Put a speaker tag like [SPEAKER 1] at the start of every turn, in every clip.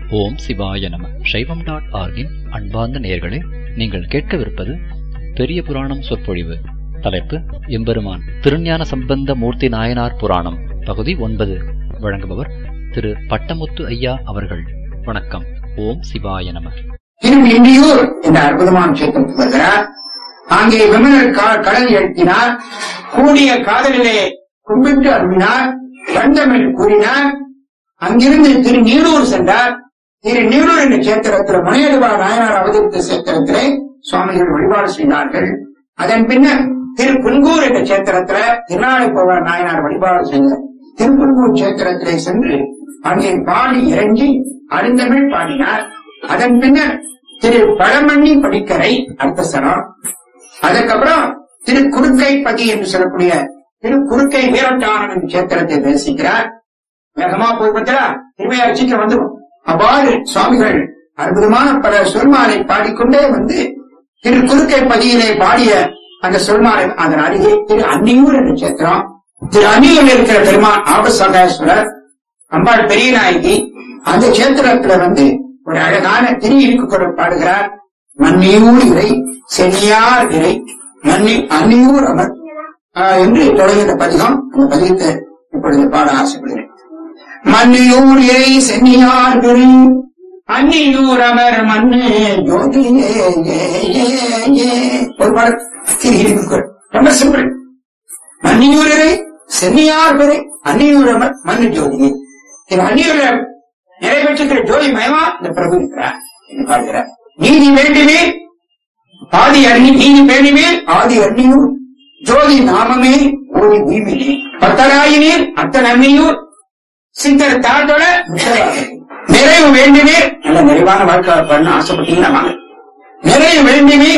[SPEAKER 1] ஓம் சிவாய நம. சைவம்.org-இன் அன்பார்ந்த நேயர்களே, நீங்கள் கேட்கவிருப்பது பெரிய புராணம் சொற்பொழிவு. தலைப்பு எம்பெருமான் திருஞான சம்பந்த மூர்த்தி நாயனார் புராணம், பகுதி 9. வழங்குபவர் திரு பட்டமுத்து ஐயா அவர்கள். வணக்கம். ஓம் சிவாய நம.
[SPEAKER 2] திருநெல்லியூர் என்ற அற்புதமான சேத்திரத்துக்கு வருகிறார். அங்கே விமலர் கடல் எழுப்பினார். கூடிய காதலிலே கும்பிட்டு அருமினார். வந்தமிழ் கூறினார். அங்கிருந்து திருநீரூர் சென்றார். திருநீரூர் என்ற சேத்திரத்தில் முனையடுவா நாயனார் அவதரித்த சேத்திரத்திலே சுவாமிகள் வழிபாடு செய்தார்கள். அதன் பின்னர் திருப்புன்கூர் என்ற சேத்திரத்தில் திருநாளைப்போவார் நாயனார் வழிபாடு செய்தார். திருப்புன்கூர் சேத்திரத்திலே சென்று அங்கே பாடி இறங்கி அருந்தமிழ் பாடினார். அதன் பின்னர் திரு பழமண்ணி படிக்கரை அர்த்தசனம், அதுக்கப்புறம் திரு குறுக்கை பதி என்று சொல்லக்கூடிய திரு குறுக்கை வீரட்டானம் என்ற சேத்திரத்தை தரிசிக்கிறார். வேகமா போய் பார்த்தா திருமையா சீக்கிரம் வந்துடும். அவ்வாறு சுவாமிகள் அற்புதமான பல சொல்மாலை பாடிக்கொண்டே வந்து திரு குறுக்கை பதியிலே பாடிய அந்த சொல்மாலை அதன் அருகே திரு அன்னியூர் என்ற சேத்திரம். திரு அன்னியூரில் இருக்கிற பெருமான் ஆபசகாஸ்வரர், அம்பாள் பெரிய நாயகி, அந்த சேத்திரத்துல வந்து ஒரு அழகான திரு இருக்கு பாடுகிறார். மன்னியூர் இறை சென்னியார் இறை மன்னி அன்னியூர் அமர் என்று தொடங்கிய பதிகம். அந்த பதிகத்தை இப்பொழுது பாட ஆசைப்படுகிறேன். மன்னியூர் இறை சென்னியார் இறை அன்னியூர் அமர் மண்ணு ஜோதியே ஒரு பாடல் ரொம்ப சிம்பிள். மன்னியூர் இறை சென்னியார் இறை அன்னியூர் அமர் மண்ணு ஜோதியே. அன்னியூர் நிறைவேற்றுகிற ஜோதி மயமா இந்த பிரபு இருக்கிறார் என்று பாடுகிறார். நீதி வேண்டுமே ஆதி அண்ணி, நீதி வேண்டுமே ஆதி அன்னியூர் ஜோதி நாமமே ஓடி உய்விலே பத்தராயினீர் அத்தன் அன்னியூர் சித்தர் தாழ்தொட நிறைவு வேண்டுமே. நல்ல நிறைவான வாழ்க்கை பண்ண ஆசைப்பட்டீங்கன்னா நிறைவு வேண்டுமே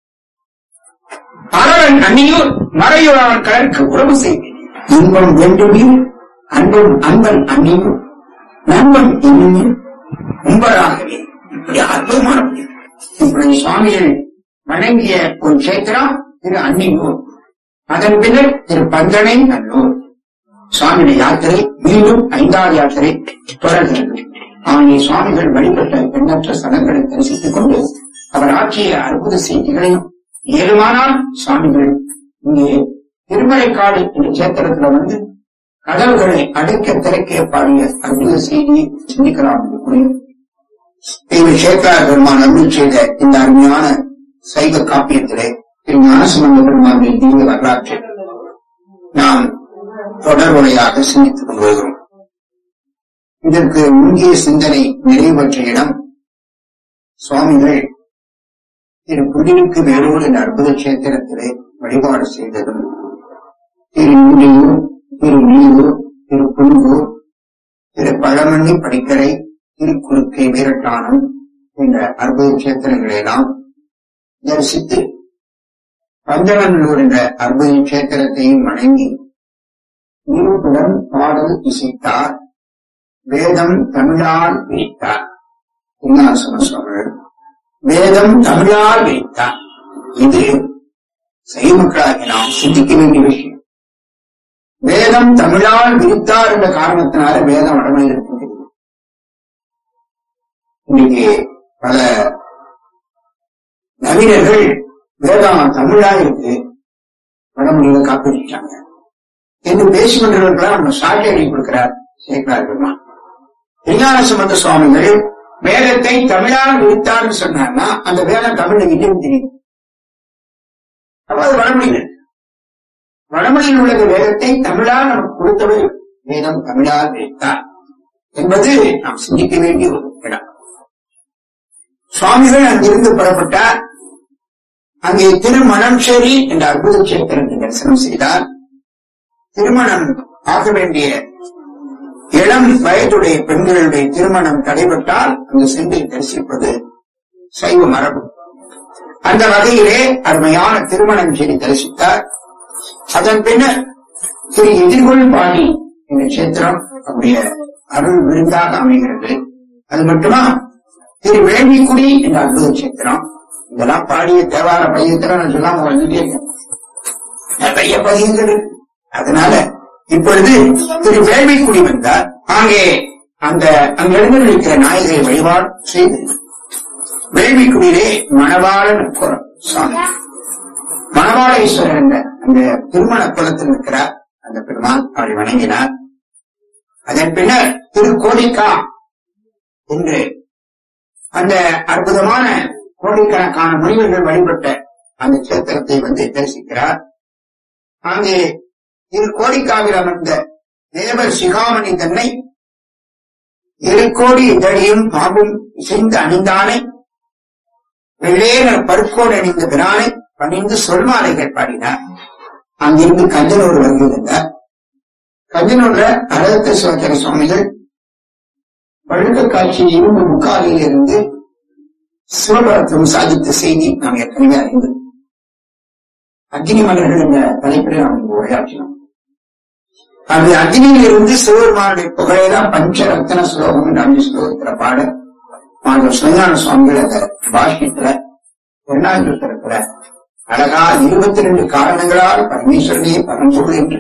[SPEAKER 2] அரவன் அன்னியூர் மறையூர் அவன் கலருக்கு உறவு செய்வேன். இன்பம் வேண்டுமே அன்பும் அன்பன் அன்னியூர் நண்பன் இன்னும் உம்பராகவே. இப்படி அற்புதமான இப்படி சுவாமிகள் வணங்கிய ஒரு சேத்திரம் திரு அன்னியூர். அதன் பின்னர் திரு பந்தனை நல்லூர். சுவாமியுடைய யாத்திரை மீண்டும் 5வது யாத்திரை தொடர்கிறது. ஆகிய சுவாமிகள் வழிபட்ட எண்ணற்ற ஸ்தலங்களை தரிசித்துக் கொண்டு அவர் ஆற்றிய அற்புத செய்திகளையும் ஏழுமானால் சுவாமிகள் இங்கே திருமலைக்காடு என்ற சேத்திரத்துல வந்து கதவுகளை அடைக்க திறக்க பாடிய அற்புத செய்தியை சிந்திக்கலாம் என்று கூறிய சேக்கரார் பெருமான் அருள் செய்த இந்த அருமையான சைவ காப்பியத்திலே திரு ஞானசம்பந்த பெருமானின் தீர்வு வரலாற்றை நாம் தொடர்புடையாக சிந்தித்துக் கொள்கிறோம். இதற்கு முக்கிய சிந்தனை நிறைவேற்ற இடம் சுவாமிகள் திரு புதினுக்கு வேலூர் என்ற அற்புத சேத்திரத்திலே வழிபாடு செய்ததும், திரு நீரியூர், திரு நீரூர், திரு புன்கூர், திரு பழமண்ணி படிக்கரை, திரு குறுக்கை வீரட்டானம் என்ற அற்புத சேத்திரங்களெல்லாம் தரிசித்து பஞ்சநல்லூர் என்ற அற்புத சேத்திரத்தையும் வணங்கி குருவுடன் பாடல் இசைத்தார். வேதம் தமிழால் வைத்தார். சுவாமிகள் வேதம் தமிழால் வைத்தார். இது சைவ மக்களாகி நாம் சிந்திக்க வேண்டிய விஷயம். வேதம் தமிழால் விரித்தார் என்ற காரணத்தினால வேதம் வடமொழியில் இருக்கின்றது. இன்னைக்கு பல நவீனர்கள் வேதம் தமிழா இருக்கு வடமொழியில காப்பிட்டாங்க என்று பேசிக்கொண்டிருக்கிறா. நம்ம சாட்டை எழுதி கொடுக்கிறார் சேக்கரார் பெருமான். விஞ்ஞான சம்பந்த சுவாமிகள் வேதத்தை தமிழால் விரித்தார்னு சொன்னார்னா அந்த வேதம் தமிழ்ல இல்லைன்னு தெரியும். அப்ப அது வடமொழியில், வடமொழியில் உள்ள வேதத்தை தமிழால் நமக்கு கொடுத்தவர் வேதம் தமிழால் விரித்தார் என்பது நாம் சிந்திக்க வேண்டிய ஒரு இடம். சுவாமிகள் அங்கிருந்து புறப்பட்டார். அங்கே திருமணம்சேரி என்ற அற்புத சேத்திரத்தை தரிசனம் செய்தார். திருமணம் ஆக வேண்டிய இளம் வயதுடைய பெண்களுடைய திருமணம் தடைபட்டால் அங்கு சென்று தரிசிப்பது சைவ மரபு. அந்த வகையிலே அருமையான திருமணம் செய்து தரிசித்தார். அதன் பின்னர் திரு எதிர்கொள் பாணி என்ற சேத்திரம் அவருடைய அருள் விருந்தாக அமைகிறது. அது மட்டுமா திரு வேள்விக்குடி என்ற அற்புத சேத்திரம். இதெல்லாம் பாடிய தேவார பதியத்திரம் சொல்லாம வந்துட்டே நிறைய பதியங்கள். அதனால இப்பொழுது திரு வேள்விக்குடி வந்தார். அங்கே அந்த அங்கு எழுந்திருக்கிற நாயகரை வழிபாடு செய்து வேள்விக்குடியிலே மணவாளன் சுவாமி மணவாளேஸ்வரர் என்ற அந்த திருமண குலத்தில் இருக்கிறார். அந்த பெருமான் அவரை வணங்கினார். அதன் பின்னர் திருக்கோடிக்கா என்று அந்த அற்புதமான கோடிக்கணக்கான முனிவர்கள் வழிபட்ட அந்த கஷேத்திரத்தை தரிசிக்கிறார். அங்கே திருக்கோடிக்காவில் அமர்ந்த தேவர் சிகாமணி தன்னை 7 கோடி இதழியும் பாம்பும் இசைந்து அணிந்தானை வெள்ளேனர் பருக்கோடு அணிந்த பிரானை பணிந்து சொல்மாலைகள் பாடினார். அங்கிருந்து கஞ்சனூர் வருகிறார். கஞ்சனூர்ல அரகத்த சிவச்சர சுவாமிகள் பழுக்க காட்சி இரும்பு முக்காலில் இருந்து சிவபரத்துவம் சாதித்த செய்தி நாம் ஏற்கனவே அறிந்தது. அக்னி மலர்கள் என்ற தலைப்பில் நாம் உரையாற்றினோம். அது அக்னியில் இருந்து சிவபெருமானுடைய புகழைதான் பஞ்சரத்தன ஸ்லோகம் என்று அந்த ஸ்லோகத்துல பாட மாணவர் சுஞான சுவாமிகள் அந்த பாஷ்யத்துல 2வது தரத்துல அழகா 22 காரணங்களால் பரமேஸ்வரனே பரம்பொருள் என்று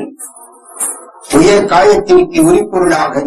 [SPEAKER 2] உயர் காயத்திற்கு உரிப்பொருளாக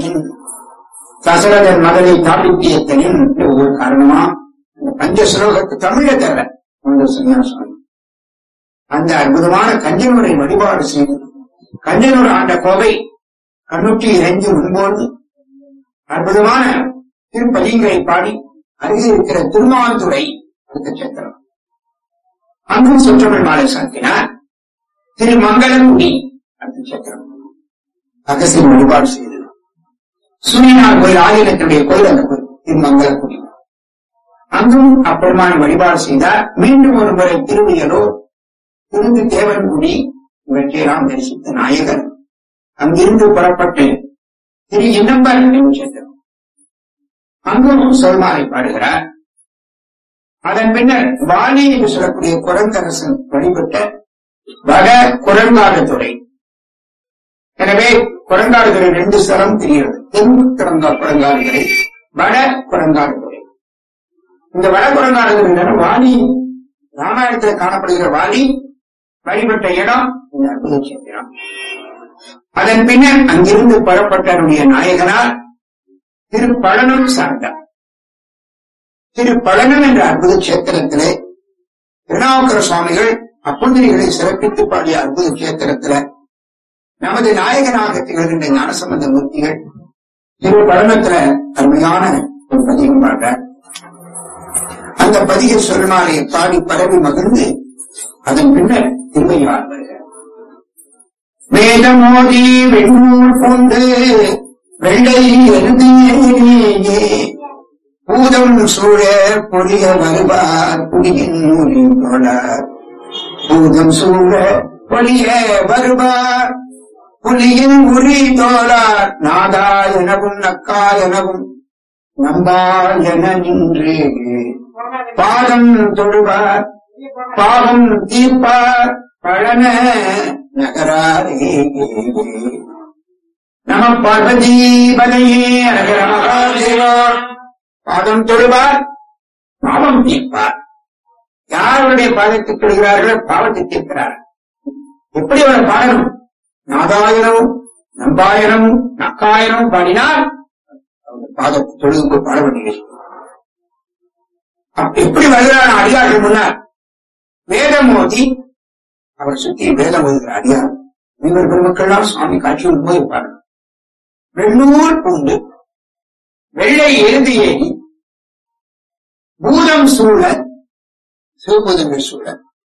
[SPEAKER 2] தசரதன் மகளை தாபித்தியத்தனின் ஒவ்வொரு காரணமா அந்த பஞ்ச ஸ்லோகத்து தமிழ தர சுஞான சுவாமி அந்த அற்புதமான கஞ்சனூரை வழிபாடு செய்து கஞ்சனூர் ஆண்ட கோவை கண்ணூற்றி இறைஞ்சு முன்போது அற்புதமான திருப்பதிங்களை பாடி அருகே இருக்கிற திருமாந்துறை கஷேத்திரம் அங்கும் சுற்றமிழ் மாலை சாத்தினார். திருமங்கலங்குடி கஷேத்திரம் அகசியம் வழிபாடு செய்தது. சூரியனார் கோயில் ஆலயத்தினுடைய கோயில் அந்த கோயில் திருமங்கலங்குடி அங்கும் அப்பெருமான வழிபாடு செய்தார். மீண்டும் ஒரு முறை திருவியலூர் திருந்து தேவன்குடி இவற்றையெல்லாம் தரிசித்த நாயகர் அங்கிருந்து புறப்பட்டு திரு இன்னம்பர் கஷேத்திரம் அங்கும் சொல்மாலை பாடுகிறார். அதன் பின்னர் வாலி என்று சொல்லக்கூடிய குரங்கரசன் வழிபட்ட வட குரங்காடுதுறை. எனவே குரங்காடுதுறை 2 ஸ்தலம் தெரிகிறது. தென் குரங்காடுதுறை, வட குரங்காடுதுறை. இந்த வட குரங்காடுதுறை வாலி ராமாயணத்தில் காணப்படுகிற வாலி வழிபட்ட இடம் இந்த அற்புத கஷேத்திரம். அதன் பின்னர் அங்கிருந்து புறப்பட்டவருடைய நாயகனார் திருப்பழனம் சார்ந்தார். திருப்பழனம் என்ற அற்புத கஷேத்திரத்திலே திருநாவுக்கர சுவாமிகள் அப்புந்திரிகளை சிறப்பித்து பாடிய அற்புத கஷேத்திரத்தில நமது நாயகனாக திகழ்கின்ற ஞானசம்பந்த மூர்த்திகள் திருப்பழனத்துல அருமையான ஒரு பதிகம் பாடுறார். அந்த பதிக சொல்மாலையை பாடி பரவி மகிழ்ந்து அதன் பின்னர் திருவையார் வருகிறார். வேதமோதி வெண்ணூல் கொண்டு வெள்ளை எழுதியே பூதம் சூழ பொழிய வருவார் புலியின் மொழி தோழார். பூதம் சூழ பொழிய வருவார் புலியின் உரி தோழார். நாதா எனவும் நக்கா எனவும் நம்பா என நின்று பாதம் தொடுவார் பாவம் தீர்ப்பார் பழன நகராரே. நம பார்வதி பதையே அழகர மகாதேவா. பாதம் தொடுவார் பாவம் தீர்ப்பார். யாருடைய பாதத்தை தொடுகிறார்களோ பாவத்தை தீர்க்கிறார். எப்படி அவரை பாடணும்? நாதாயனமும் நம்பாயனமும் நக்காயனமும் பாடினால் பாதத்தை தொழுது பாட வேண்டியது. எப்படி வருகிறார் அடியார்கள் முன்னார்? வேதம் மோதி அவர் சுற்றி வேதம் ஓதுகிற அடியார் இவர் பெருமக்கள்லாம் சுவாமி காட்சியோடு போயிருப்பார்கள். வெள்ளூர் பூண்டு வெள்ளை எழுந்து ஏறி பூதம் சூழ சிவபூதங்கள் சூழ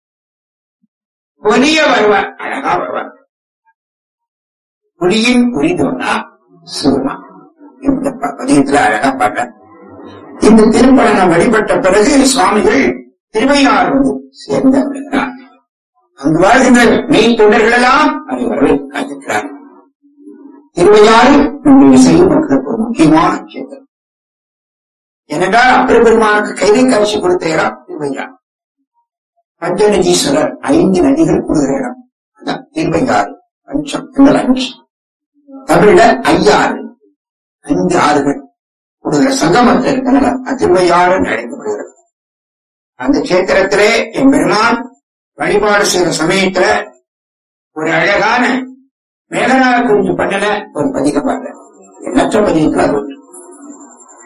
[SPEAKER 2] பொலிய வருவார். அழகா வருவார். புலியின் புரிதோனா சிவனா இந்த பதியத்துல அழகா பாட்ட. இந்த திருப்பழனம் வழிபட்ட பிறகு சுவாமிகள் திருவையாறு சேர்ந்து வருகிறார். அங்கு வாழ்கின்ற மெய் தொண்டர்கள் எல்லாம் அதை வரவேற்று காத்திருக்கிறார். திருவையாறு நம்முடைய செய்யும் மக்களுக்கு ஒரு முக்கியமான கஷேத்திரம். ஏனென்றால் அப்பர் பெருமானுக்கு கைதை காட்சி கொடுத்த இடம் திருவையாறு. பஞ்சநதீஸ்வரர் 5 நதிகள் கூடுகிற இடம் அதான் திருவையாறு. பஞ்சம் எங்கள் 5 தமிழ்ல 5 ஆறு 5 ஆறுகள் கூடுகிற சங்கமத்தில் இருக்கிற திருவையாறு அழைக்கப்படுகிறது. அந்த கஷேத்திரத்திலே என் பெருமான் வழிபாடு செய்கிற சமயத்துல ஒரு அழகான மேகனாக குறித்து பண்ணல ஒரு பதிக பாடுற எண்ணற்ற பதிகத்துல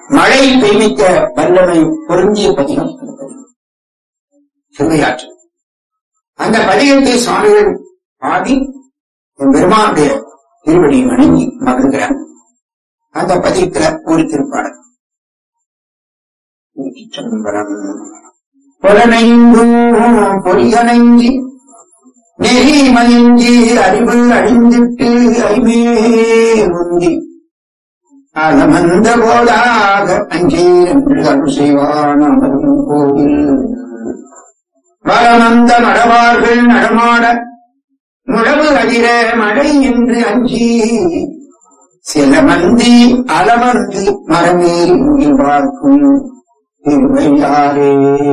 [SPEAKER 2] மழை பெய்விக்க வல்லமை பொருந்திய பதிகம் திருவையாற்று. அந்த பதிகத்தை சுவாமிகள் பாடி பெருமானுடைய திருவடியை வணங்கி மகிழ்கிறார். அந்த பதிகத்துல ஒரு திருப்பாடல் புலனைந்தும் பொறிகணைஞ்சி நெறி மயங்கி அறிவு அழிந்திட்டு ஐமே முந்தி அலமந்த போதாக அஞ்சேன்று அருள் செய்வான் அமரும் கோவில் வளமந்த மடவார்கள் நடமாட முழவு அதிர மழை என்று அஞ்சி சில மந்தி அலமந்து மரமேறி பார்க்கும் திருவையாரே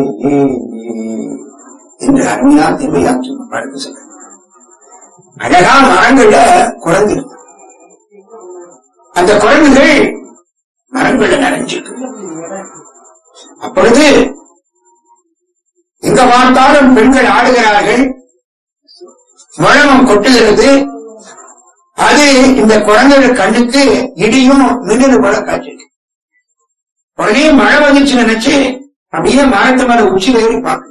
[SPEAKER 2] என்று அருமையா திருவையாற்று பாடல் சொல்ற. அழகா மரங்கள்ல குரங்கு இருக்கு. அந்த குரங்குகள் மரங்கள்ல நிறைஞ்சிருக்கு. அப்பொழுது எங்க பார்த்தாலும் பெண்கள் ஆடுகிறார்கள், முழமம் கொட்டுகிறது. அது இந்த குரங்குகள் கண்ணுக்கு இடியும் மின்னலு போல காட்சிக்கு. உடனே மழை வந்துச்சு நினைச்சு அப்படியே மரத்து மேல உச்சியில ஏறி பார்க்க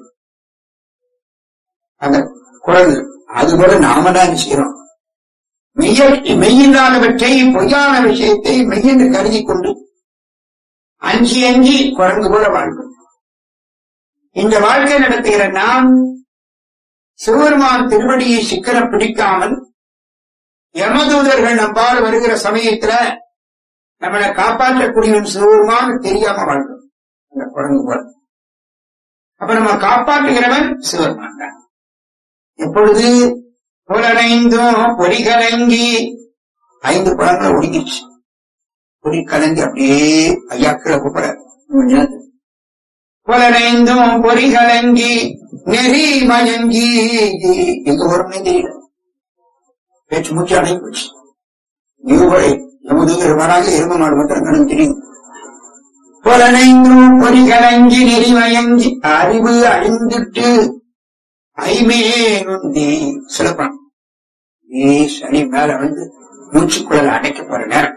[SPEAKER 2] அந்த குரங்கு. அது போல நாம தான் செய்யறோம். மெய்யில்லாதவற்றை பொய்யான விஷயத்தை மெய்யென்று கருதி கொண்டு அஞ்சி அஞ்சி குரங்கு போல வாழ்க்கை. இந்த வாழ்க்கை நடத்துகிற நாம் சிவபெருமான் திருவடியை சிக்கன பிடிக்காமல் யமதூதர்கள் நம்பால் வருகிற சமயத்துல நம்மளை காப்பாற்றக்கூடியவன் சிவபெருமான் தெரியாம வாழ்க்கை அந்த குரங்கு போல. அப்ப நம்ம காப்பாற்றுகிறவன் சிவபெருமான் தான். எப்பொழுது புலனைந்தும் பொறி கலங்கி 5 பழங்களை ஒடுங்கிடுச்சு. பொறி கலங்கி அப்படியே ஐயாக்களை கூப்பிட புலனைந்தும் பொறி கலங்கி நெறி மயங்கி எங்க வரும்னே தெரியல. பேச்சு மூச்சு அடங்கி போச்சு. இவரை எமுதுகிற வராக எரும மாடு மட்டும் கணக்கு தெரியும். புலனைந்தும் பொறி கலங்கி நெறி மயங்கி அறிவு அழிந்துட்டு ஐமே நுந்தி சிலப்பம் சனி மேல வந்து மூச்சுக்குழல் அடைக்க போற நேரம்.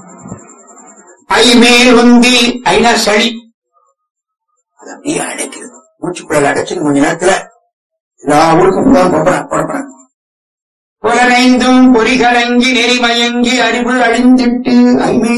[SPEAKER 2] ஐமே உந்தி ஐநா சளி அது அப்படியே அடைக்கிறது. மூச்சுக்குழல் அடைச்சு கொஞ்ச நேரத்துல எல்லா ஊருக்கும் புறப்படாங்க. புலனைந்தும் பொறிகலங்கி நெறிமயங்கி அறிவு அழிந்துட்டு ஐமே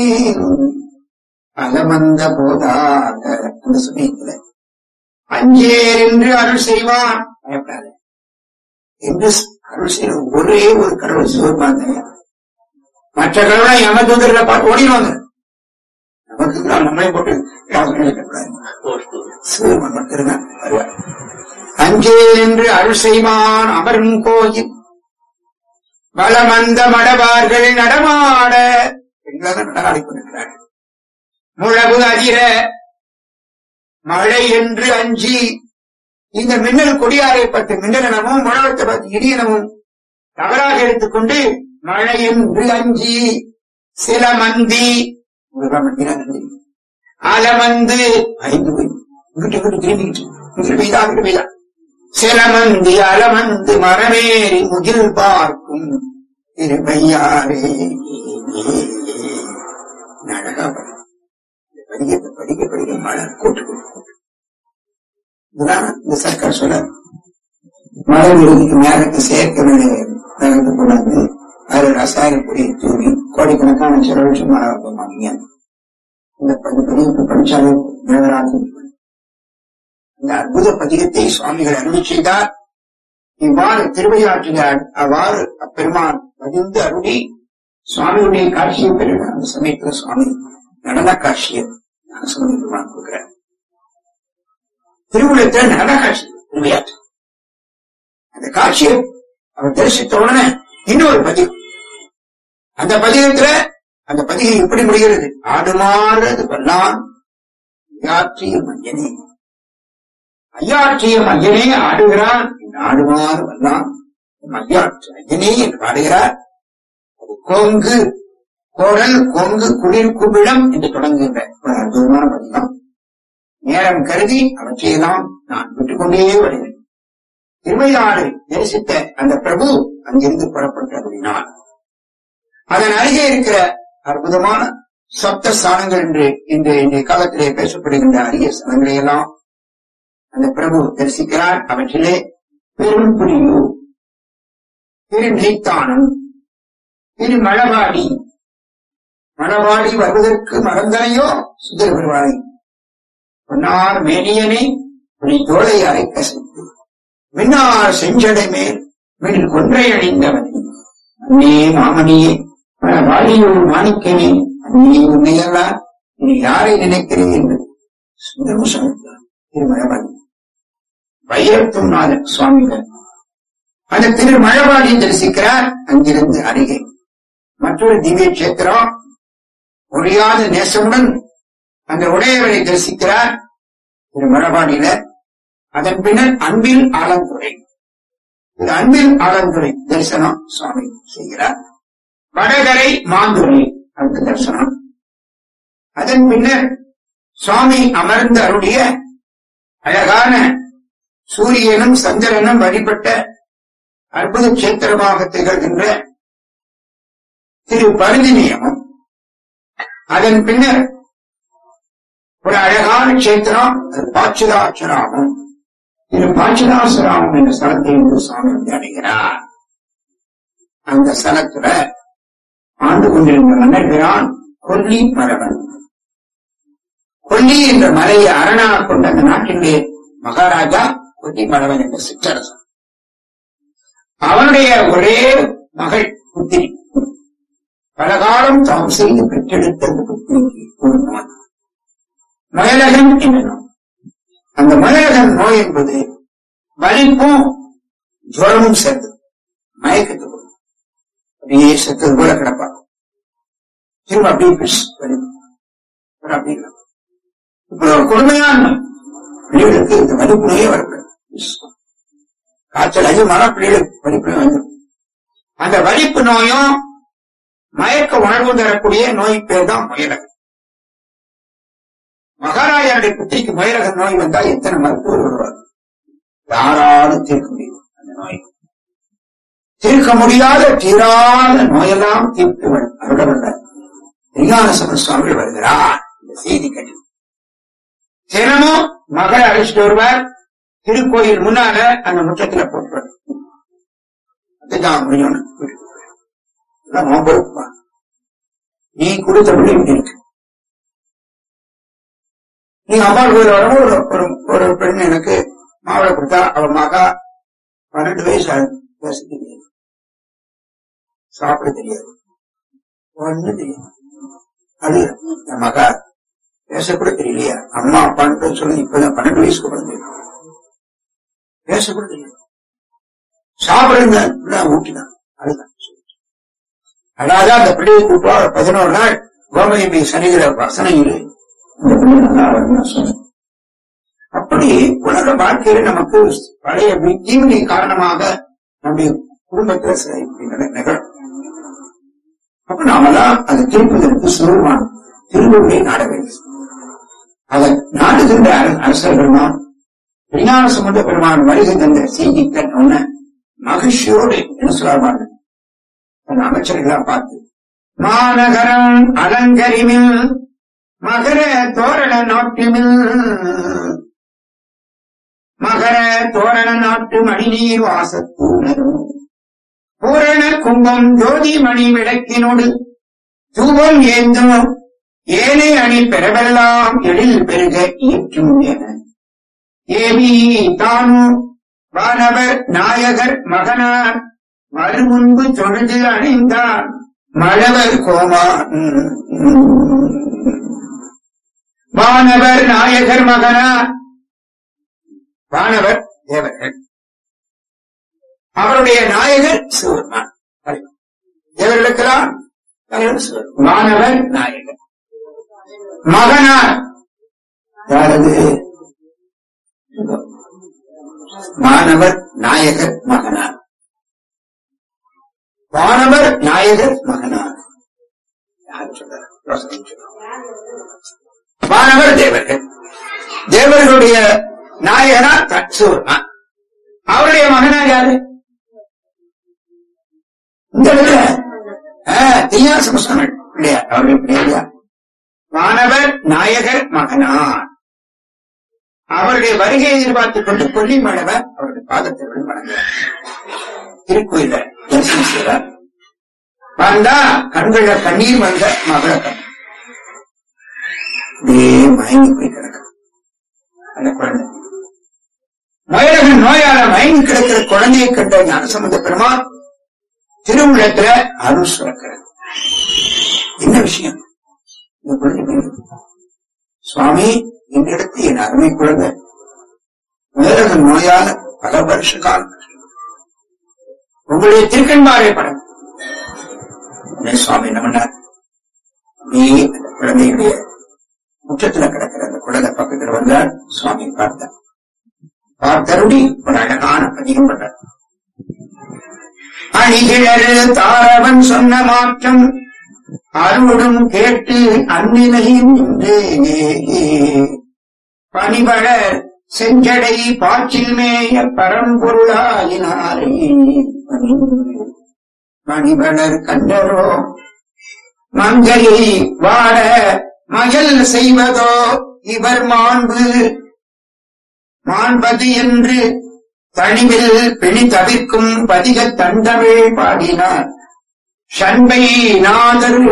[SPEAKER 2] அலமந்த போதாக அந்த சமயத்துல அஞ்சேர் என்று அருள் செய்வான். பயப்படாது என்று அருள் செய்ய ஒரே ஒரு கடவுள் சிவபெருமான். மற்ற கடவுளை யமதூதர்களை பார்த்து ஓடிடுவாங்க. நமக்கு நம்மளே போட்டு சிவபெருமான் மட்டும்தான் வருவார். அஞ்சேர் என்று அருள் செய்வான் அமரும் கோயில் வளமந்த மடவார்கள் நடமாட எங்களாக நடமாடிக் கொண்டிருக்கிறார்கள். முழவு அதிர மழை என்று அஞ்சி இந்த மின்னல் கொடியாரை பற்றி மின்னலனமும் முழவத்தை பற்றி இடியனமும் தவறாக எடுத்துக்கொண்டு மழை என்று அஞ்சி சில மந்தி அலமந்து 5 போய் இங்கிட்டு திரும்பிக்கிட்டு இங்கிட்டு பெய்தா சில மந்தி அலமந்து மரமேறி முகில் பார்க்கும் திருவையாரே. அழகா படிக்க படிக்க படிக்க மழை கூட்டு இந்த சர்க்கார் சொல்ல மழை விருதுக்கு மேலக்கு சேர்க்க வேண்டிய கூடாது. அது ரசாயன பொடியை தூவி கோடிக்கணக்கான செலவழிச்சு மழை வைப்பாங்க. இந்த பதிகத்தை படிச்சாலே தேவராக இந்த அற்புத பதிகத்தை சுவாமிகள் அருளி செய்தார். இவ்வாறு திருவையாற்றில் அவ்வாறு அப்பெருமான் பதிந்து அருளி சுவாமியுடைய காட்சியை பெறுகிறார். அந்த சமயத்தில் சுவாமி நடன காட்சியை சுவாமி பெருமான் கொடுக்கிறார். திருவுலத்தில் நடன காட்சி திருவையாற்று. அந்த காட்சியை அவர் தரிசித்த உடனே இன்னொரு பதிகம். அந்த பதிகத்துல அந்த பதிகம் எப்படி முடிகிறது? ஆடுமாறது வல்லான் ஐயாற்றிய மையனே. ஐயாற்றிய மையனே ஆடுகிறான். ஆடுமாறு வல்லான் ஐயாற்று ஐயனே என்று பாடுகிறார். கொங்கு கோடல் கொங்கு குளிர் குபிடம் என்று தொடங்குகின்ற ஒரு அற்புதமான பதிகம். நேரம் கருதி அவற்றையெல்லாம் நான் விட்டுக்கொண்டே வருகிறேன். திருவையாறு தரிசித்த அந்த பிரபு அங்கிருந்து புறப்பட்டபடினால் அதன் அருகே இருக்கிற அற்புதமான சப்த ஸ்தானங்கள் என்று இன்றைய காலத்திலே பேசப்படுகின்ற அரிய ஸ்தானங்களை எல்லாம் அந்த பிரபு தரிசிக்கிறார். அவற்றிலே பெரும் புலியூர், திருநெய்த்தானம், திருமழவாடி. மழவாடி வருவதற்கு மறந்தனையோ சுந்தர பெருமானை பொன்னார் மேனியனை புலி தோளை அரைக்க சென்று மின்னார் செஞ்சடை மேல் மின் கொன்றை அணிந்தவனே அன்னே மாமணியே மழவாடியூர் மாணிக்கனே அன்னே உன்னையெல்லாம் நீ யாரை நினைக்கிறேன் என்று சுந்தரம் சொன்னார். திருமழவாடி வைரத்துநாதன் சுவாமிகள் அந்த திருமழவாடியை தரிசிக்கிறார். அங்கிருந்து அருகே மற்றொரு திவ்ய கஷேத்திரம் ஒழியாத நேசமுடன் அந்த உடையவரை தரிசிக்கிறார் திருமழவாடியில. அதன் பின்னர் அன்பில் ஆலந்துறை, இந்த அன்பில் ஆலந்துறை தரிசனம் சுவாமி செய்கிறார். வடகரை மாந்துறை அடுத்த தரிசனம். அதன் பின்னர் சுவாமி அமர்ந்து அருடைய அழகான சூரியனும் சந்திரனும் வழிபட்ட அற்புத கஷேத்திரமாக திகழ்கின்ற திரு பருதினியமும், அதன் பின்னர் ஒரு அழகான கஷேத்திரம் பாச்சிதாச்சராமம், திரு பாச்சிதாசராமம் என்ற ஸ்தலத்தை சுவாமி வந்து அடைகிறார். அந்த ஸ்தலத்துல ஆண்டு கொண்டிருந்த மன்னர்கிறான் கொல்லி மரவன். கொல்லி என்ற மலையை அரணாக கொண்ட அந்த நாட்டிலே மகாராஜா கொல்லி மரவன் என்ற சிற்றரசன். அவனுடைய ஒரே மகள் புத்திரி, பலகாலம் தாம் செய்து பெற்றெடுத்த அந்த புத்திரிக்கு ஒரு நோய், மயலகன் என்ற நோய். அந்த மயலகன் நோய் என்பது வலிப்பும் ஜுவரமும் சேர்ந்து மயக்கத்து போடும், அப்படியே செத்தது போல கிடப்பாங்க. திரும்ப அப்படியே இப்படி ஒரு கொடுமையான பிள்ளைகளுக்கு இந்த வலிப்பு நோயே வரக்கூடாது. காய்ச்சல் அதிகமான பிள்ளைகளுக்கு வலிப்பு நோய் வந்துடும். அந்த வலிப்பு நோயும் மயக்க உணர்வு தரக்கூடிய நோய் பேர் தான் மயலகன். மகாராஜனுடைய புத்திரிக்கு மயலகன் நோய் வந்தால் எத்தனை மருத்துவர் வருவார்? யாராலும் தீர்க்க முடியும் அந்த நோய். தீர்க்க முடியாத தீராத நோயெல்லாம் தீர்த்து அருளவல்ல ஞானசம்பந்த சுவாமிகள் வருகிறார். இந்த செய்தி கட்டி தினமும் மகளை அழைச்சிட்டு வருவார். திருக்கோயில் முன்னால அந்த முற்றத்துல போட்டுவார். அதுதான் முடியும். நீ கொடுத்த பிள்ளை இப்படி இருக்கு. நீ அம்மா கோயில் வரவும் ஒரு பெண் எனக்கு மாவளை கொடுத்தா, அவன் மகா 12 வயசு பேச தெரியாது, சாப்பிட தெரியாது, ஒண்ணு தெரியாது. அது என் மகா பேசக்கூட தெரியலையா, அம்மா அப்பான்னு சொல்லி இப்பதான் 12 வயசுக்கு குழந்தை பேசக்கூட தெரியாது. சாப்பிடுங்க ஊட்டிதான். அதுதான் அதாவது அந்த பிள்ளையை கூட்டுவா 11 நாள் கோமதி சனிகிற வசனையில் அப்படி உலக வாழ்க்கையில நமக்கு பழைய ஜீவனி காரணமாக நம்முடைய குடும்பத்தில் நிகழும். அப்ப நாமெல்லாம் அதை திருப்பதற்கு சுருவான் திருவுருளை நாட வேண்டும். அதை நாடுகின்ற அரசர்கள் தான் விஞ்ஞான சம்பந்த பெருமான் வருகை தந்த செய்தி கேட்டோன்னு மகிழ்ச்சியோடு என்ன சொல்வார்கள் அமைச்சர்களா பார்த்து, மாநகரம் அலங்கரிமில் மகர தோரண நாட்டுமில் மகர தோரண நாட்டு மணிநீர் வாசத்தூணரும் பூரண கும்பம் ஜோதி மணி விளக்கினோடு தூபம் ஏந்தும் ஏனை அணி பெறவெல்லாம் எழில் பெருக இயற்றும் என ஏவி தானு வானவர் நாயகர் மகனார் மறுமுன்பு தொழுது அணிந்தார் மழவர் கோமான். வானவர் நாயகர் மகனார், வானவர் தேவர்கள், அவருடைய நாயகர் சிவபெருமான். தேவர்களுக்கெல்லாம் வானவர் நாயகர் மகனார். யாரது? வானவர் நாயகர் மகனார். வானவர் நாயகர் மகனார் யார் சொல்றார்? வானவர் தேவர்கள், தேவர்களுடைய நாயகனார் சிவபெருமான். அவருடைய மகனார் யாரு? இந்த தீயா சமஸ்தான பிள்ளையார். அவருடைய பிள்ளையா வானவர் நாயகர் மகனார். அவருடைய வருகையை எதிர்பார்த்துக் கொண்டு கொல்லிமலைவர் அவருடைய பாதத்தில் வணங்குகிறார். திருக்கோயில தரிசனம் செய்கிறார். வந்தா கண்கள கண்ணீர் வந்த மகள மயங்கி போய் கிடக்கும் அந்த குழந்தை. மயிலகன் நோயால மயங்கி கிடக்கிற குழந்தையை கண்ட ஞானசம்பந்த பெருமான் திருவுள்ளத்துல அருள் சுரக்கிறது. என்ன விஷயம்? இந்த குழந்தை சுவாமி, இந்த இடத்து என் அருமை குழந்தை மயிலகன் நோயால பல வருஷ காலம் உங்களுடைய திருக்கண்பாறை படம். சுவாமி என்ன பண்ணார்? நீ அந்த குழந்தையுடைய முற்றத்துல கிடக்கிற அந்த குழந்தை பக்கத்தில் வந்தார். சுவாமி பார்த்தார். பார்த்தருடி ஒரு அழகான பதிகம் பண்ணார். அணிகிழறு தாரவன் சொன்ன மாற்றம் அருளும் கேட்டு அந்நிலையும் பணிவளர் செஞ்சடை பாச்சில் மேய பரம்பொருளாயினாரே மணிவளர் கண்டரோ மங்கையை வாட மயல் செய்வதோ இவர் மாண்பது என்று தனிவில் பிணி தவிர்க்கும் பதிக தண்டமே பாடினார் சண்பை நாதர்.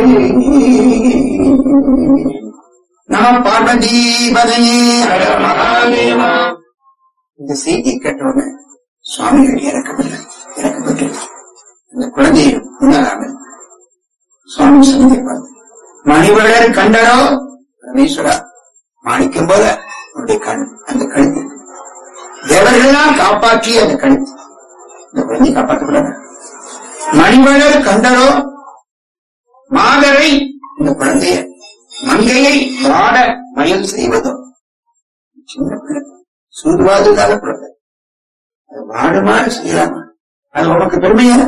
[SPEAKER 2] நம பார்வதீபதையே மகாதேவா. இந்த செய்தி கேட்டோன்னு சுவாமிகள் இறக்கப்பட்டு இந்த குழந்தையை உணராமல் சுவாமி சந்திப்பார். மணிவளர் கண்டரோ பரமேஸ்வரா, மாணிக்கும் போல அவருடைய கண் அந்த கழுத்து தேவர்களெல்லாம் காப்பாற்றிய அந்த கழுத்து இந்த குழந்தை காப்பாற்றப்படாத. மணிவளர் கண்டரோ மாதரை இந்த குழந்தைய மங்கையை வாட மயல் செய்வதோ. சின்ன பிள்ளை சூதுவாது இல்லாத குழந்தை அது வாடுமாறு செய்யலாமா? அது உனக்கு பெருமையா?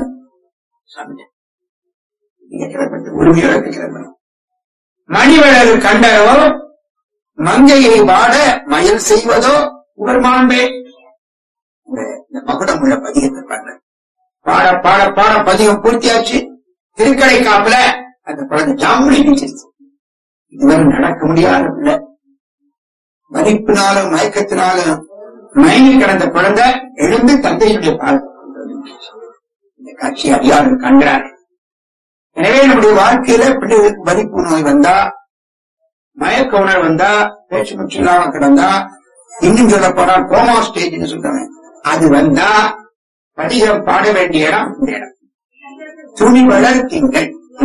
[SPEAKER 2] உரிமையோட கேட்கிறேன். மணிவளர் கண்டரோ மங்கையை வாட மயல் செய்வதோ இவர் மாண்பே. இந்த மகுடம் உள்ள பதிகத்தை பாடுற பாட பாட பாட பதிகம் பூர்த்தியாச்சு. திருக்கடை காப்புல அந்த குழந்தை ஜாமுனை இதுவரை நடக்க முடியாத பிள்ளை மதிப்பினாலும் மயக்கத்தினாலும் மயங்கி கிடந்த குழந்தை எழுந்து தந்தையுடைய பாதம் இந்த காட்சி அதிகாரம் கண்டார். எனவே நம்முடைய வாழ்க்கையில பிள்ளைகளுக்கு மதிப்பு நோய் வந்தா, மயக்க உணர்வு வந்தா, பேச்சு முச்சு இல்லாம கிடந்தா, இன்னும் சொல்ல போனா கோமா ஸ்டேஜ்னு சொல்றாங்க, அது வந்தா பதிகம் பாட வேண்டிய இடம் இந்த இடம். துணி வளர்த்தீங்கள்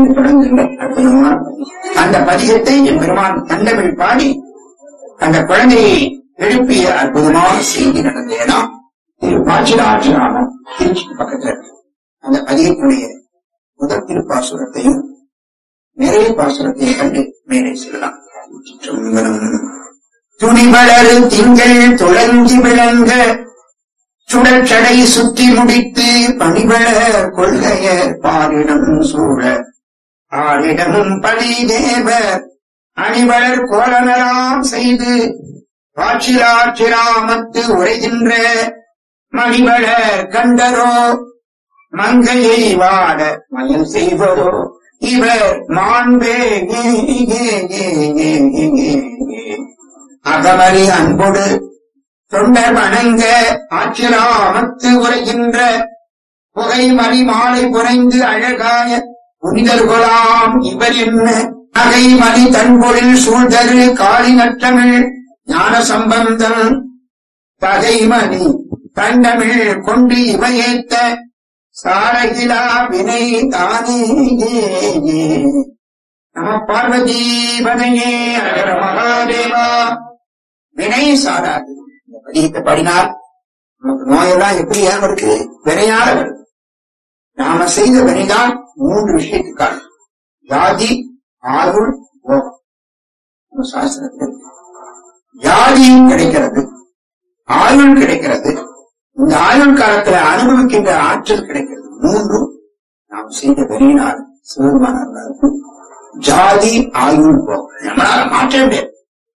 [SPEAKER 2] அந்த பதிகத்தை என் பெருமான் தண்டமிழ் பாடி அந்த குழந்தையை எழுப்பிய அற்புதமான செய்தி நடந்த இடம் திரு பாச்சிராட்சிராமம் திருச்சி பக்கத்தில் இருக்கு. அந்த பதிகத்துடைய முதல் திருப்பாசுரத்தையும் நிறைய பாசுரத்தையும் கண்டு மேலே செல்லலாம். துணிவளர் திங்கள் துளஞ்சி விளங்க சுடற்சடை சுற்றி முடித்து பணிவளர் கொள்கையர் பாரிடம் சூழ ஆரிடமும் பழி தேவர் அணிவளர் கோலமெல்லாம் செய்து பாச்சிராட்சிராமத்து உரைகின்ற மணிவளர் கண்டரோ மங்கையை வாட மயல் செய்வதோ இவர் மாண்பே. அகமறி அன்போடு தொண்டர் வணங்க ஆச்சிராமத்து உரைகின்ற புகை மறி மாலை புரைந்து அழகாய புனிதர்களாம் இவர் என்ன நகை மணி தன்பொழில் சூழ்தரு காளி நற்றமிழ் ஞான சம்பந்தம் தகைமணி தண்டமிழ் கொண்டு இவையேத்த சாரகிலா வினை தானே. நம பார்வதீபதையே அகர மகாதேவா. வினை சாராது. இந்த பதிகத்தை பாடினால் நமக்கு நோயெல்லாம் எப்படி ஏன் இருக்கு? வினையால வருது. நாம செய்த வினைதான் 3 விஷயத்துக்காக ஜாதி, ஆயுள், போகம். சாஸ்திரத்தில் ஜாதியும் கிடைக்கிறது, ஆயுள் கிடைக்கிறது. இந்த ஆயுள் காலத்துல அனுபவிக்கின்ற ஆற்றல் கிடைக்கிறது. 3 நாம் செய்த வினையினால் சிவருமான ஜாதி, ஆயுள், போகம். நம்மளால மாற்ற முடியாது.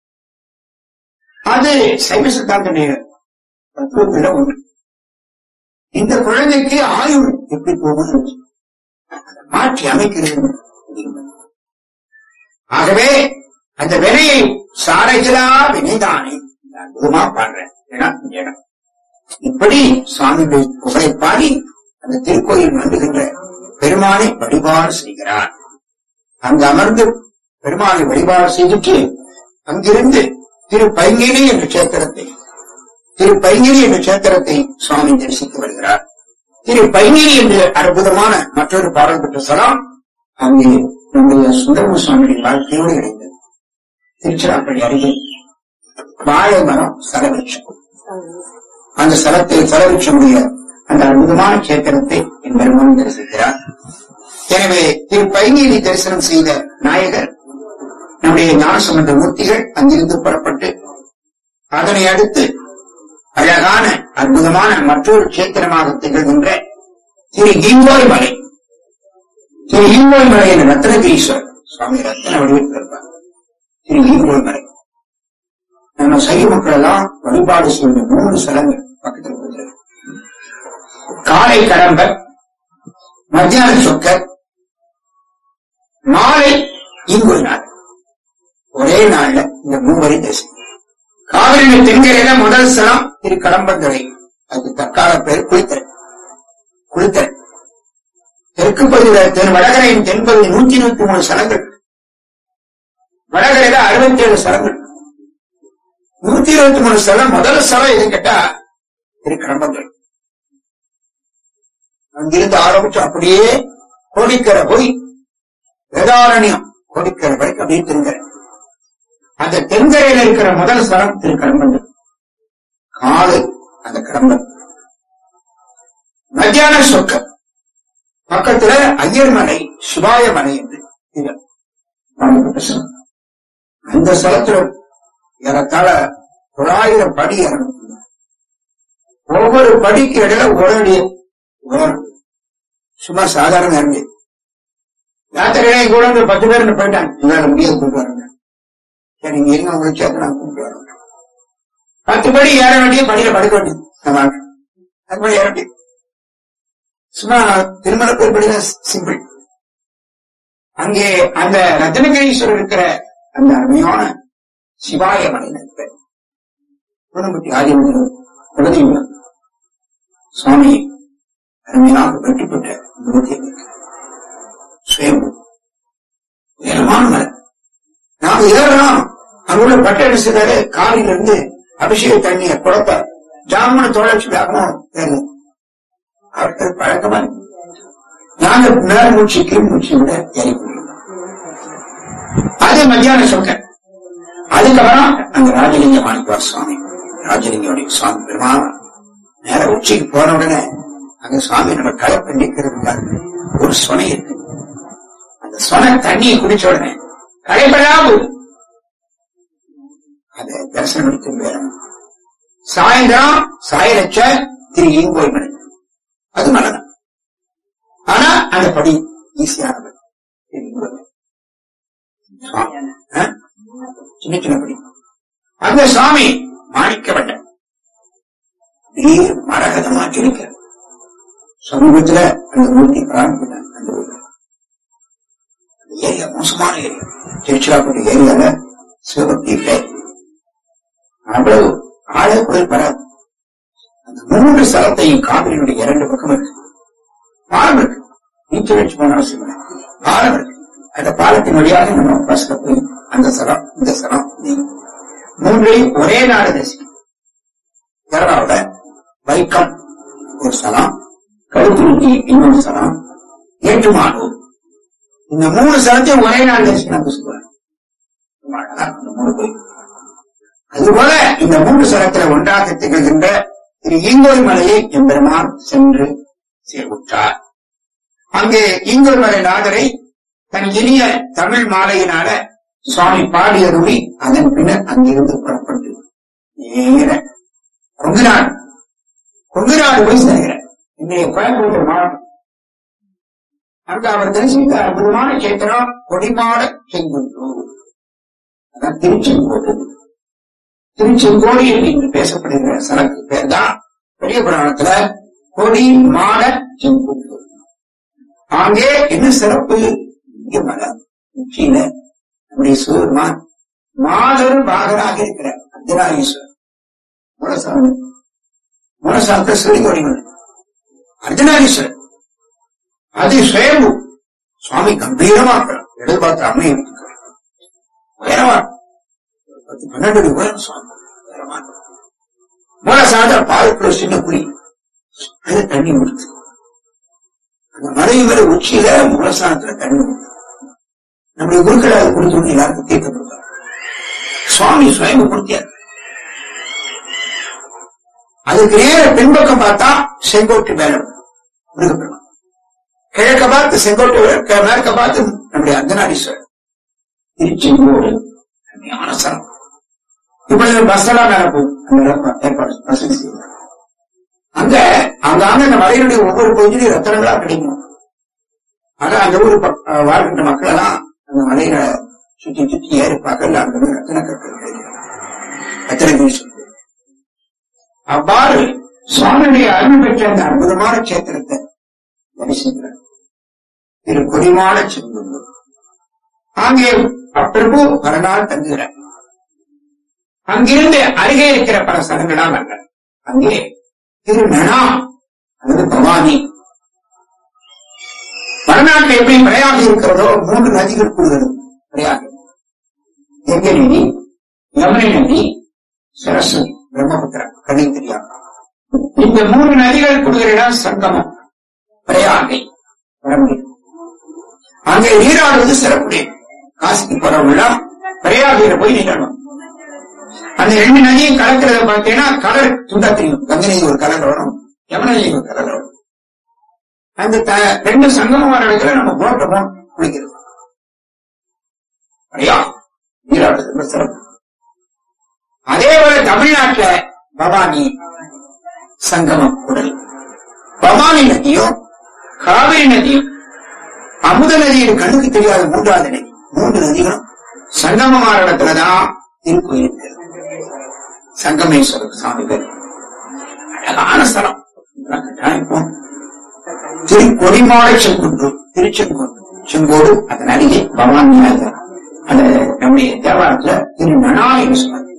[SPEAKER 2] அது சைவ சித்தாந்தனுடைய தத்துவத்தில ஒன்று. இந்த குழந்தைக்கு ஆயுள் எப்படி போகும் மாற்றி அமைக்கிறது. ஆகவே அந்த வினையை சாரைகளா வினைதானே அற்புதமா பாடுறேன். இப்படி சுவாமியுடைய புகழை பாடி அந்த திருக்கோயில் வந்துகின்ற பெருமானை வழிபாடு செய்கிறார். அங்கு அமர்ந்து பெருமானை வழிபாடு செய்துட்டு அங்கிருந்து திருப்பைங்கிரி என்ற கஷேத்திரத்தை சுவாமி தரிசித்து வருகிறார். திருப்பைங்கிரி என்று அற்புதமான மற்றொரு பாடல் பெற்ற ஸ்தலம் அங்கே நம்முடைய சுந்தரம சுவாமியின் வாழ்க்கையோடு இணைந்தது. திருச்சிராப்பள்ளி அருகில் வாழை மரம் சலவிருட்சம். அந்த சலவிருட்சமுடைய அந்த அற்புதமான கஷேத்திரத்தை என் பெருமான் தரிசிக்கிறார். எனவே திருப்பைங்கிரி தரிசனம் செய்த நாயகர் நம்முடைய ஞானசம்பந்த மூர்த்திகள் அங்கிருந்து புறப்பட்டு அதனை அடுத்து அழகான அற்புதமான மற்றொரு கஷேத்திரமாக திகழ்கின்ற திரு ஈங்கோய் மலை. திரு ஈங்கோய் மலை என்ற ரத்னகிரீஸ்வரர் சுவாமி ரத்ன வடிவத்தில் இருப்பார். திரு ஈங்கோய் மலை நம்ம சைவ மக்கள் எல்லாம் வழிபாடு செய்த 3 ஸ்தலங்கள் பக்கத்தில் இருக்கிறது. காலை கடம்பர், மத்தியான சொக்கர், மாலை ஈங்கோய் நாள். ஒரே நாள்ல இந்த 3 தரிசனம். காவிரி தென்கரையில முதல் ஸ்தலம் திரு கடம்பந்துறை. அதுக்கு தற்கால பேர் குளித்தல். தெற்கு பகுதியில் வடகரையின் தென்பகுதி 123 ஸ்தலங்கள், வடகரையில 67 ஸ்தலங்கள். 123 ஸ்தலம். முதல் ஸ்தலம் எது கேட்டா திரு கடம்பந்துறை. அங்கிருந்து ஆரம்பிச்சு அப்படியே கோடிக்கரை போய் வேதாரண்யம் கோடிக்கரை வரைக்கும் அப்படியே தென்கரை. அந்த தென்கரையில் இருக்கிற முதல் ஸ்தலம் திரு கடம்பந்தூர். காலை அந்த கடம்பன். மத்தியான சொக்கம் பக்கத்துல ஐயர் மலை, சிவாய மலை என்று அந்த ஸ்தலத்துல ஏறத்தாழ 900 படி இறங்கும். ஒவ்வொரு படிக்கு இடையில ஒரு அடி உயரம். சும்மா சாதாரண இறங்கி யாத்திரையை கூட 10 பேர் போயிட்டாங்க. இவரால் முடியாது கொண்டு வராங்க. சரி, நீங்க எங்க உங்களுக்கு சேர்த்து நான் கொண்டு வரேன். 10 படி ஏற வேண்டிய படியில படுக்க வேண்டியது. அது படி ஏற வேண்டியது. சும்மா திருமண பேர் படிதான் சிம்பிள். அங்கே அந்த ரத்னகிரீஸ்வரர் இருக்கிற அந்த அருமையான சிவாய மலை குலதெய்வ சுவாமி அருமையாக வெற்றிப்பட்ட சுயம்பு உயரமான மலை. நாம் ஏறலாம். அங்குள்ள பட்டை செய்தாரு. காலையில இருந்து அபிஷேக தண்ணிய குழப்ப ஜாமன தோழட்சியாகவும் அவர்கள் பழக்கமா இருக்கு. நாங்க மேல் மூச்சு கீழ் மூச்சு விட ஏறி அது மத்தியான சொக்க. அதுக்கப்புறம் அங்க ராஜலிங்க மாணிக்கவார் சுவாமி, ராஜலிங்கோடைய சுவாமி பெருமான நேர உச்சிக்கு போன உடனே அங்க சுவாமி நம்ம கலப்பை நீக்கிறது ஒரு சொனை இருக்கு. அந்த சொனை தண்ணியை குடிச்ச உடனே களைப்பெல்லாம் போகுது. அதை தரிசனம் எடுத்து வேற சாயந்தரம் சாயலட்ச திரு ஈங்கோய் மலை. அது நல்லதான். ஆனா அந்த படி ஈஸியானது. சின்ன சின்ன படி. அந்த சுவாமி மாணிக்கப்பட்ட மரகதமா கிடைக்க சமூகத்துல அந்த மூர்த்தி பிரார்த்தித்தாங்க. அந்த ஏரியா மோசமான ஏரியா. திருச்சிராப்பள்ளி ஏரியால சிவபக்தி இல்லை. அவ்வளவு ஆழக்குழல் வராது. அந்த 3 ஸ்தலத்தையும் காவிரியுடைய 2 பக்கம் இருக்கு. பாலம் இருக்கு. நீச்சல் வச்சு போன அவசியம் இல்லை. பாலம் இருக்கு. அந்த பாலத்தின் வழியாக நம்ம பஸ்ல போய் அந்த ஸ்தலம் இந்த ஸ்தலம் 3ஐயும் ஒரே நாடு தரிசிக்கும். கேரளாவோட வைக்கம் ஒரு ஸ்தலம், கழுத்துருட்டி இன்னொரு ஸ்தலம், ஏற்றுமாடு. இந்த 3 ஸ்தலத்தையும் ஒரே நாடு தரிசனம் சொல்லுவாங்க. அதுபோல இந்த 3 ஸ்தலத்துல ஒன்றாக திகழ்கின்ற திரு ஈங்கோய் மலையை எம்பெருமான் சென்று சேர்வுற்றார். அங்கே ஈங்கோய் மலை நாதரை தன் இனிய தமிழ் மாலையினால சுவாமி பாடியருளி அதன் பின்னர் அங்கிருந்து புறப்பட்டு நேர கொங்குநாடு போய் சேர்கிறார். இன்றைய கோயம்புத்தூர் மாவட்டம். அங்க அவர் தரிசித்த அற்புதமான கேத்திரம் கொடிமாட செங்குன்றூர். அதான் திருச்செங்கோடு. திருச்செங்கோடியில் இன்று பேசப்படுகிற ஸ்தலத்துக்கு பேர் தான் பெரிய புராணத்துல கொடி மாட செங்குன்றூர். அங்கே என்ன சிறப்பு? இங்க மலை உச்சியில நம்முடைய சிவபெருமான் மாதொரு பாகராக இருக்கிற அர்த்தநாரீஸ்வரர் மூலசாஸ்திர சிறுகோடிகள் அர்த்தநாரீஸ்வரர் அது சுயம்பு சுவாமி கம்பீரமா இருக்கிறார். இடது பார்த்து அம்மையை உயரமா 12 அடி உயரம் சுவாமி உயரமா. மூலசாஸ்திர பாதத்துல சின்ன குழி, அது தண்ணி ஊடுது. அந்த மலை மேல உச்சியில மூலசாஸ்திர தண்ணி ஊடுது. நம்முடைய குருக்களை அதை கொடுத்து எல்லாருக்கும் தீர்க்கப்படுவார். சுவாமி சுயம்பு கொடுத்தியார். அதுக்கு நேர பின்பக்கம் பார்த்தா செங்கோட்டு வேலை முருகப்பெருமான், கிழக்க பார்த்து செங்கோட்டு, மேற்க பார்த்து நம்முடைய அர்த்தநாரீஸ்வரர். திருச்செங்கோடு ஞானசனம். இப்படி பஸ் எல்லாம் மேல போகும், ஏற்பாடு வசதி செய்வார். அங்காங்க அந்த மலையினுடைய ஒவ்வொரு பகுதியிலும் ரத்தனங்களா கிடைக்கும். ஆனா அந்த ஊர் வாழ்கின்ற மக்கள் எல்லாம் அந்த மலையில சுற்றி சுற்றி ஏறி பகல்ல அங்க ரத்தன கற்கள் கிடைக்கிறார். ரத்தனகிரி சொல்லி அவ்வாறு சுவாமியுடைய அருள் பெற்ற அந்த அற்புதமான கஷேத்திரத்தை தரிசிக்கிறார். திரு கொடிமான செங்குன்று அங்கே அப்பிரபு மறுநாள் தங்குகிறார். அங்கிருந்து அருகே இருக்கிற பல ஸ்தலங்களாம் அல்ல, அங்கே திரு நனா அல்லது பவானி, வடநாட்டில் எப்படி பிரயாகி இருக்கிறதோ 3 நதிகள் கூடுகிறது. பிரயாகி, கங்கை நதி, யமுனை நதி, சரஸ்வதி, பிரம்மபுத்திரா, கண்ணை தெரியாது. இந்த 3 நதிகள் கூடுகிற இடம் சங்கமம், பிரயாகை. அங்கே நீராடுவது சிறப்புடைய. காசிக்கு போறவங்க பிரயாகில போய் நீராடுவோம். அந்த 2 நதியும் கலக்கிறத பார்த்தீங்கன்னா கலர் சுண்டா தெரியும். கங்கை நதி ஒரு கலர் வரும், யமுனை நதி ஒரு கலர் வரும். அந்த 2 சங்கமமான இடத்துல நம்ம போட்டோம் குளிக்கிறது. நீராடுறது சிறப்பு. அதே போல தமிழ்நாட்டுல பவானி சங்கமம் உடல். பவானி நதியும் காவிரி நதியும் அமுத நதியின் கண்ணுக்கு தெரியாத 3வது நதி. 3 நதிகளும் சங்கமமான இடத்துலதான் திருக்கோயில் இருக்கிறது. சங்கமேஸ்வரர் சாமி பேர் அழகான ஸ்தலம். திரு கொடிமாட செங்குன்று, திருச்செங்கோடு, அதன் அருகே பவானி. அது நம்முடைய தேவாரத்துல திரு நனா என்று சொன்னார்.